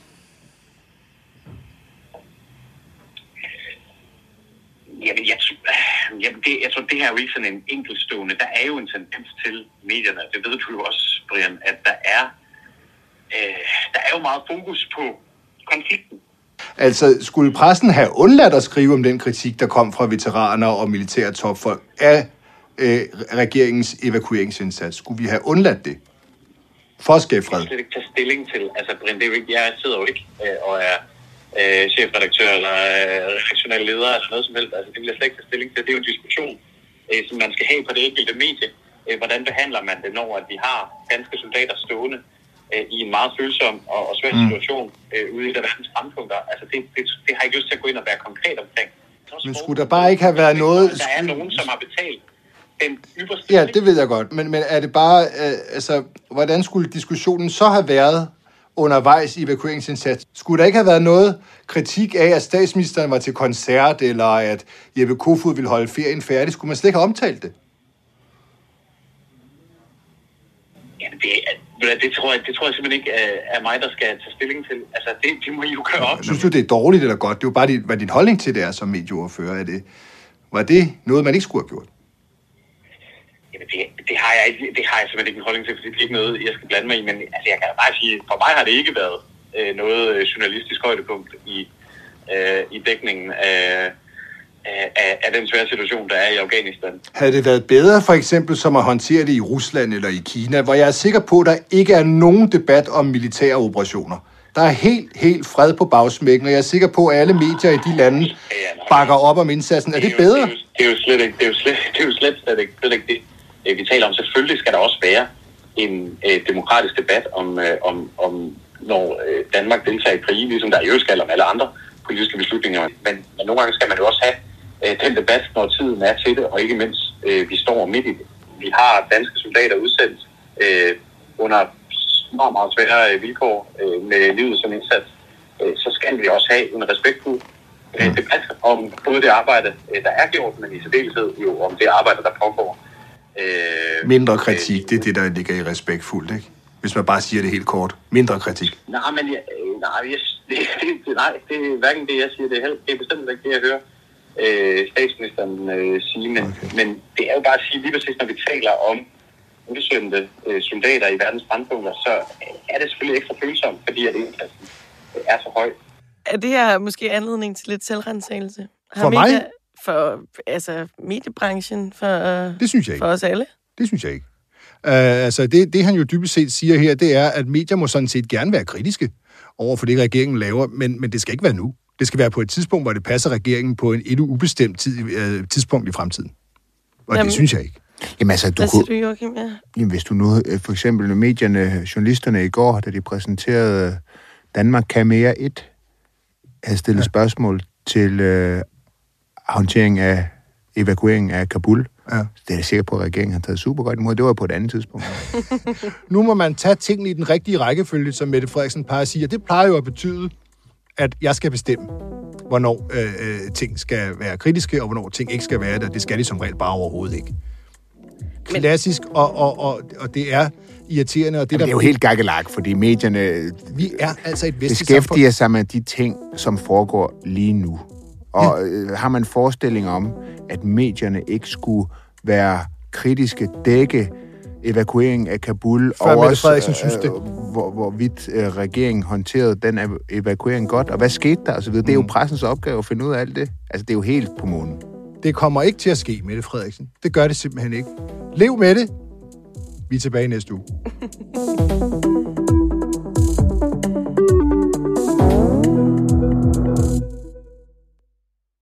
Speaker 6: Jamen, jeg, jamen det, jeg tror, det her er jo ikke sådan en enkeltstående. Der er jo en tendens til medierne, det ved du jo også, Brian, at der er, øh, der er jo meget fokus på konflikten.
Speaker 2: Altså, skulle pressen have undladt at skrive om den kritik, der kom fra veteraner og militære topfolk af øh, regeringens evakueringsindsats? Skulle vi have undladt det? For at skabe fred?
Speaker 6: Jeg kan slet ikke tage stilling til. Altså, Brian, det er jo ikke, jeg sidder jo ikke øh, og er Øh, chefredaktør eller øh, redaktionel leder eller noget som helst. Altså, det vil jeg slet ikke tage stilling til. Det er jo en diskussion, øh, som man skal have på det enkelte medie. Øh, hvordan behandler man det, når at vi har danske soldater stående øh, i en meget følsom og, og svær situation øh, ude i der verdens brandpunkter? Altså, det, det, det har jeg ikke lyst til at gå ind og være konkret omkring.
Speaker 2: Men skulle der bare ikke have været noget...
Speaker 6: Der er nogen, som har betalt den ypperste...
Speaker 2: Ja, det ved jeg godt. Men, men er det bare... Øh, altså, hvordan skulle diskussionen så have været, undervejs i evakueringsindsats. Skulle der ikke have været noget kritik af, at statsministeren var til koncert, eller at Jeppe Kofod ville holde ferien færdig? Skulle man slet ikke have omtalt det?
Speaker 6: Ja, det, det, tror jeg, det tror jeg simpelthen ikke er mig, der skal tage stilling til. Altså, det, det må I jo gøre op.
Speaker 2: Synes du, det er dårligt eller godt? Det er jo bare, dit, hvad din holdning til det er som medieordfører. Er det, var det noget, man ikke skulle have gjort?
Speaker 6: Jamen, det, det, har jeg, det har jeg simpelthen ikke en holdning til, fordi det er ikke noget, jeg skal blande mig i. Men altså, jeg kan bare sige, for mig har det ikke været øh, noget journalistisk højdepunkt i, øh, i dækningen af, af, af den svære situation, der er i Afghanistan.
Speaker 2: Havde det været bedre for eksempel som at håndtere det i Rusland eller i Kina, hvor jeg er sikker på, at der ikke er nogen debat om militære operationer? Der er helt, helt fred på bagsmækken, og jeg er sikker på, at alle medier i de lande bakker op om indsatsen. Er det bedre?
Speaker 6: Det er jo slet ikke det. Er jo slet, det er jo slet, slet, ikke, slet ikke det, vi taler om. Selvfølgelig skal der også være en øh, demokratisk debat om, øh, om, om når øh, Danmark deltager i krige, ligesom der jo skal om alle andre politiske beslutninger. Men, men nogle gange skal man jo også have øh, den debat, når tiden er til det, og ikke mindst øh, vi står midt i det. Vi har danske soldater udsendt øh, under meget, meget svære vilkår øh, med livet som indsats. Øh, så skal vi også have en respektfuld øh, debat om både det arbejde, øh, der er gjort, men i særdeleshed jo om det arbejde, der pågår.
Speaker 2: Øh, Mindre kritik, øh, det er det, der ligger i respektfuldt, ikke? Hvis man bare siger det helt kort. Mindre kritik.
Speaker 6: Nej, men jeg, nej, jeg, det, det, nej, det er hverken det, jeg siger. Det er, helt, det er bestemt ikke det, jeg hører øh, statsministeren øh, sige. Men, okay. men det er jo bare at sige, lige præcis, når vi taler om udsendte øh, soldater i verdens brandpunkter, så er det selvfølgelig ekstra følsomt, fordi at indsatsen er så høj.
Speaker 4: Er det her måske anledning til lidt selvrensagelse?
Speaker 2: For mig?
Speaker 4: For altså, mediebranchen? For,
Speaker 2: det synes jeg ikke.
Speaker 4: For os alle?
Speaker 2: Det synes jeg ikke. Uh, altså, det, det han jo dybest set siger her, det er, at medier må sådan set gerne være kritiske over for det, regeringen laver, men, men det skal ikke være nu. Det skal være på et tidspunkt, hvor det passer regeringen på en endnu ubestemt tid, uh, tidspunkt i fremtiden. Og Jamen, det synes jeg ikke.
Speaker 3: Jamen altså, du
Speaker 4: Hvad
Speaker 3: kunne...
Speaker 4: siger du, Joachim? Ja.
Speaker 3: Jamen, hvis du nu, for eksempel medierne, journalisterne i går, da de præsenterede Danmark kan mere et, havde stillet ja. spørgsmål til uh, håndtering af evakuering af Kabul. Ja. Det er jeg sikker på, at regeringen har taget super godt imod. Det var på et andet tidspunkt.
Speaker 2: Nu må man tage tingene i den rigtige rækkefølge, som Mette Frederiksen plejer at sige, og det plejer jo at betyde, at jeg skal bestemme, hvornår øh, ting skal være kritiske, og hvornår ting ikke skal være det, og det skal de som regel bare overhovedet ikke. Klassisk, og, og, og, og det er irriterende. Og det,
Speaker 3: Jamen,
Speaker 2: der...
Speaker 3: det er jo helt gakkelak, fordi medierne
Speaker 2: vi er altså et
Speaker 3: beskæftiger sig med de ting, som foregår lige nu. Og ja. øh, har man forestilling om, at medierne ikke skulle være kritiske, dække evakuering af Kabul,
Speaker 2: før
Speaker 3: og
Speaker 2: Mette
Speaker 3: også
Speaker 2: Frederiksen synes det.
Speaker 3: Hvor, hvorvidt øh, regeringen håndterede den evakuering godt, og hvad skete der? Altså, det er jo pressens opgave at finde ud af alt det. Altså, det er jo helt på månen.
Speaker 2: Det kommer ikke til at ske, Mette Frederiksen. Det gør det simpelthen ikke. Lev med det. Vi er tilbage næste uge.